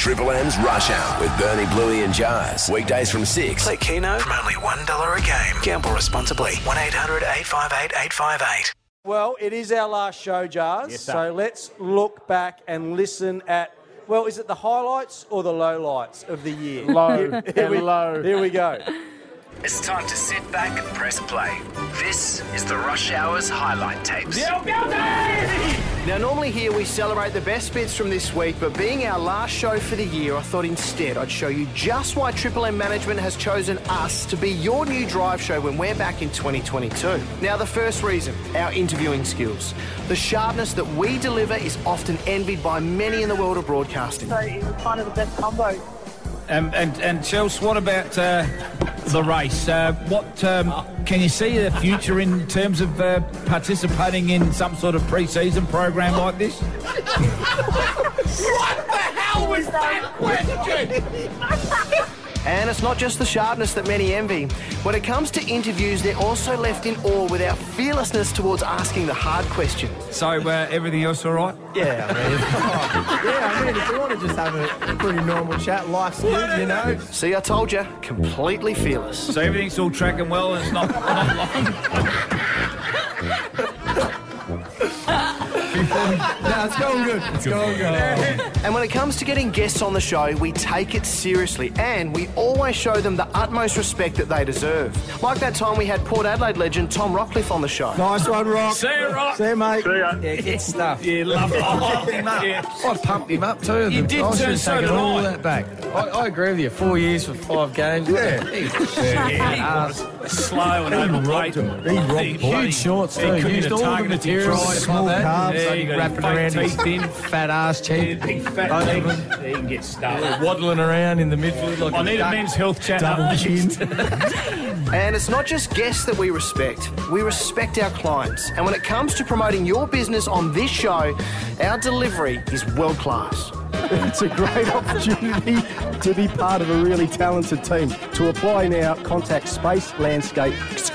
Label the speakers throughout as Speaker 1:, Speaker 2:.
Speaker 1: Triple M's Rush Hour with Bernie, Bluey and Jars. Weekdays from 6.
Speaker 2: Play Keno from only $1 a game. Gamble responsibly. 1-800-858-858.
Speaker 3: Well, it is our last show, Jars.
Speaker 4: Yes, sir.
Speaker 3: So let's look back and listen at, well, is it the highlights or the lowlights of the year?
Speaker 4: Low.
Speaker 3: Here we go.
Speaker 2: It's time to sit back and press play. This is the Rush Hour's highlight tapes.
Speaker 5: Now, normally here we celebrate the best bits from this week, but being our last show for the year, I thought instead I'd show you just why Triple M management has chosen us to be your new drive show when we're back in 2022. Now, the first reason, our interviewing skills. The sharpness that we deliver is often envied by many in the world of broadcasting.
Speaker 6: So it was kind of the best combo.
Speaker 4: And Chels, what about the race? Can you see the future in terms of participating in some sort of pre-season program like this?
Speaker 6: What the hell was that question?
Speaker 5: And it's not just the sharpness that many envy. When it comes to interviews, they're also left in awe with our fearlessness towards asking the hard questions.
Speaker 4: So everything else all right?
Speaker 5: Yeah,
Speaker 7: I mean, if you want to just have a pretty normal chat, life's good, you know.
Speaker 5: See, I told you, completely fearless.
Speaker 4: So everything's all tracking well and it's not long?
Speaker 7: No, it's going good. It's going good.
Speaker 5: And when it comes to getting guests on the show, we take it seriously and we always show them the utmost respect that they deserve. Like that time we had Port Adelaide legend Tom Rockcliffe on the show.
Speaker 7: Nice one, Rock.
Speaker 4: See you, Rock.
Speaker 7: See you, mate.
Speaker 8: Yeah, good stuff.
Speaker 4: Yeah, love it.
Speaker 8: I pumped him up too.
Speaker 4: You did
Speaker 8: I should
Speaker 4: too,
Speaker 8: have
Speaker 4: so
Speaker 8: taken
Speaker 4: did
Speaker 8: all
Speaker 4: I.
Speaker 8: that back. I agree with you. 4 years for 5 games.
Speaker 4: Slow and overweight.
Speaker 8: Huge shorts too. Used all the materials.
Speaker 7: Small carbs.
Speaker 8: Wrapping around his thin, fat ass cheek.
Speaker 4: Big fat
Speaker 8: He
Speaker 4: can get stuck.
Speaker 8: waddling around in the midfield like
Speaker 4: I need a men's health chat.
Speaker 7: Double chin.
Speaker 5: And it's not just guests that we respect our clients. And when it comes to promoting your business on this show, our delivery is world class.
Speaker 9: It's a great opportunity to be part of a really talented team. To apply now, contact Space Landscape.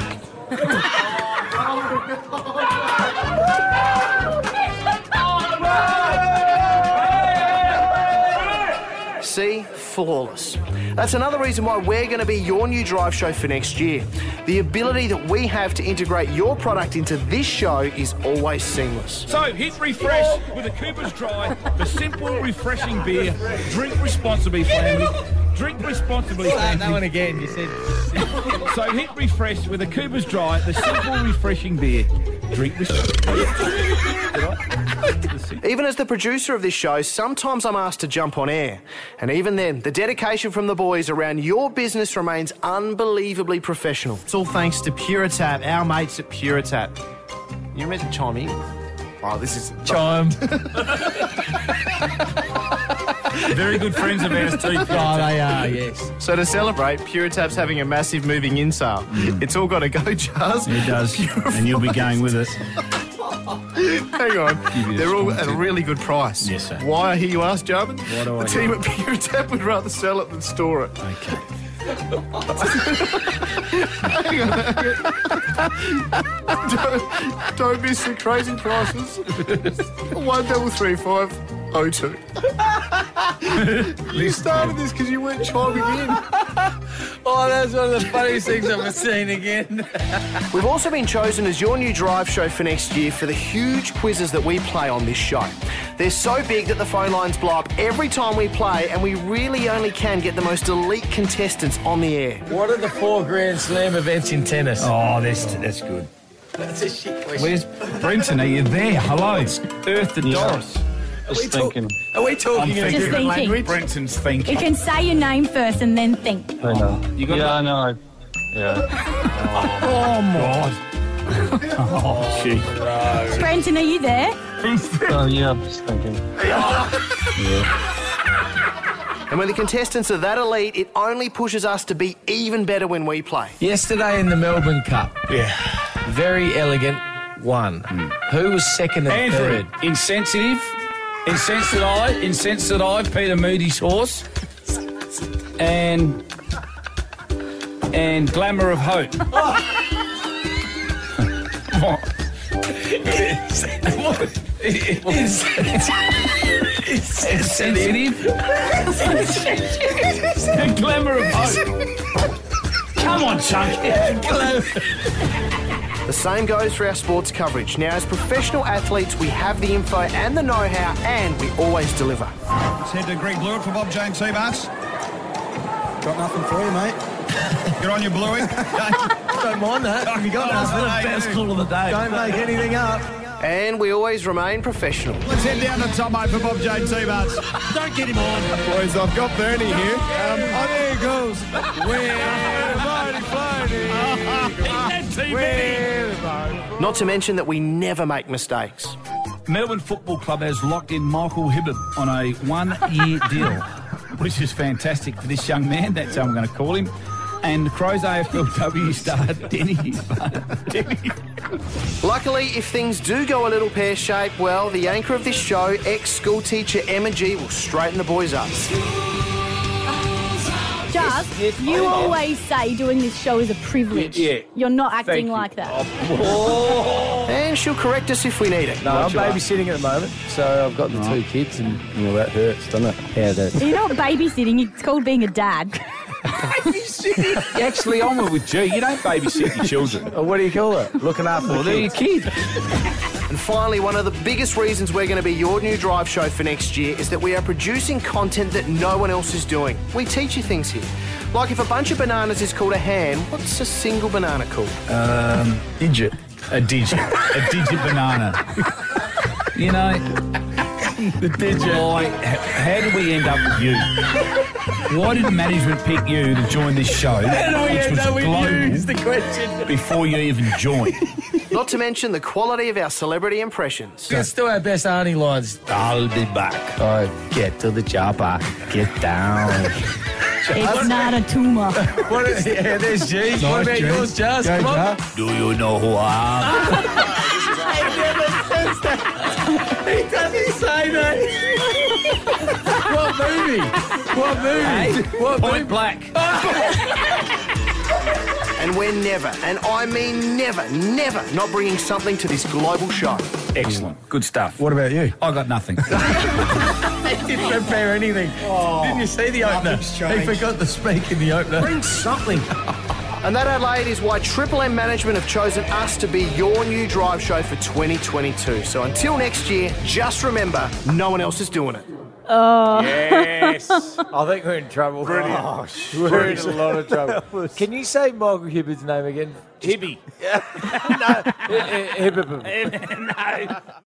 Speaker 5: See? Flawless. That's another reason why we're going to be your new drive show for next year. The ability that we have to integrate your product into this show is always seamless.
Speaker 4: So hit refresh with a Cooper's Dry, the simple, refreshing beer. Drink responsibly, family. Drink responsibly, family.
Speaker 8: that one again. You said.
Speaker 4: So hit refresh with a Cooper's Dry, the simple, refreshing beer. Drink responsibly.
Speaker 5: Even as the producer of this show, sometimes I'm asked to jump on air. And even then, the dedication from the boys around your business remains unbelievably professional. It's all thanks to Puritap, our mates at Puritap. You're meant to chime in. Oh, this is...
Speaker 8: Chime.
Speaker 4: Very good friends of ours too.
Speaker 8: Oh, they are, yes.
Speaker 5: So to celebrate, Puritap's having a massive moving in sale. It's all got to go, Charles.
Speaker 4: It does, and you'll be going with it.
Speaker 5: Hang on. They're all at a really good price.
Speaker 4: Yes, sir.
Speaker 5: Why, I hear you ask, Jarman?
Speaker 4: Why do I
Speaker 5: The team at Puritap would rather sell it than store it.
Speaker 4: Okay.
Speaker 5: Hang on. Don't miss the crazy prices. 133502. You started this because you weren't chiming in.
Speaker 8: Oh, that's one of the funniest things I've ever seen again.
Speaker 5: We've also been chosen as your new drive show for next year for the huge quizzes that we play on this show. They're so big that the phone lines blow up every time we play, and we really only can get the most elite contestants on the air.
Speaker 8: What are the 4 Grand Slam events in tennis?
Speaker 4: Oh, that's good.
Speaker 8: That's a shit question.
Speaker 4: Where's Brenton? Are you there? Hello. Earth to Doris.
Speaker 8: Just thinking. Are we talking in a
Speaker 10: Just
Speaker 8: different
Speaker 10: thinking.
Speaker 8: language?
Speaker 4: Brenton's thinking.
Speaker 10: You can say your name first and then think.
Speaker 8: I know.
Speaker 4: You got
Speaker 8: I know. Yeah.
Speaker 4: Oh, my. Oh, gee.
Speaker 10: Brenton, are you there?
Speaker 8: Oh, yeah, I'm just thinking.
Speaker 5: And when the contestants are that elite, it only pushes us to be even better when we play.
Speaker 8: Yesterday in the Melbourne Cup.
Speaker 4: Yeah.
Speaker 8: Very elegant one. Who was second and
Speaker 4: Andrew,
Speaker 8: third?
Speaker 4: insensitive. Incensed that I, Peter Moody's horse. And Glamour of Hope. What? It's sensitive. The glamour of hope. Come on, Chunky.
Speaker 5: The same goes for our sports coverage. Now, as professional athletes, we have the info and the know-how, and we always deliver.
Speaker 11: Let's head to Greg Blewett for Bob James Seabass.
Speaker 7: Got nothing for you, mate.
Speaker 11: Good on you, Bluey.
Speaker 7: Don't mind that. You got nothing.
Speaker 4: Best call of the day.
Speaker 7: Don't make anything up.
Speaker 5: And we always remain professional.
Speaker 11: Let's head down to Tomo for Bob James Seabass.
Speaker 7: Don't get him on.
Speaker 11: Boys, I've got Bernie here. Oh, there he goes.
Speaker 5: Not to mention that we never make mistakes.
Speaker 4: Melbourne Football Club has locked in Michael Hibbert on a 1-year deal, which is fantastic for this young man. That's how I'm going to call him. And Crows AFLW star Denny.
Speaker 5: Luckily, if things do go a little pear-shaped, well, the anchor of this show, ex-school teacher Emma G, will straighten the boys up.
Speaker 10: Just, you always say doing this show is a privilege.
Speaker 3: Yeah.
Speaker 10: You're not acting
Speaker 3: Thank you.
Speaker 10: like that.
Speaker 5: And she'll correct us if we need it.
Speaker 9: No, I'm babysitting at the moment, so I've got the 2 kids, and that hurts, doesn't it? Yeah, that.
Speaker 10: You're not babysitting, it's called being a dad.
Speaker 4: Actually, I'm with G. You don't babysit your children.
Speaker 9: Or what do you call it? Looking after
Speaker 4: Well,
Speaker 9: the
Speaker 4: they're your
Speaker 9: kids.
Speaker 4: kid.
Speaker 5: And finally, one of the biggest reasons we're going to be your new drive show for next year is that we are producing content that no one else is doing. We teach you things here. Like if a bunch of bananas is called a ham, what's a single banana called?
Speaker 9: Digit.
Speaker 4: A digit. A digit banana. You know,
Speaker 9: The digit.
Speaker 4: how did we end up with you? Why did management pick you to join this show, which was global,
Speaker 9: the question.
Speaker 4: before you even joined?
Speaker 5: Not to mention the quality of our celebrity impressions.
Speaker 8: Let's do our best Arnie lines. I'll be back. Oh, get to the chopper. Get down.
Speaker 10: It's not a tumour.
Speaker 8: Yeah, there's G. What about yours, Jazz? Come on. Do you know who I am?
Speaker 9: He doesn't say that. What movie? What
Speaker 4: Point Black.
Speaker 5: And we're never, and I mean never, not bringing something to this global show.
Speaker 4: Excellent. Good stuff.
Speaker 9: What about you?
Speaker 4: I got nothing.
Speaker 9: He didn't prepare anything. Didn't you see the opener? He forgot to speak in the opener.
Speaker 5: Bring something. And that, Adelaide, is why Triple M Management have chosen us to be your new drive show for 2022. So until next year, just remember, no one else is doing it.
Speaker 3: Yes.
Speaker 7: I think we're in trouble.
Speaker 3: Brilliant.
Speaker 7: Oh, we're in a lot of trouble. Can you say Michael Hibbert's name again?
Speaker 3: Hibby.
Speaker 7: No. Hibber.
Speaker 3: No.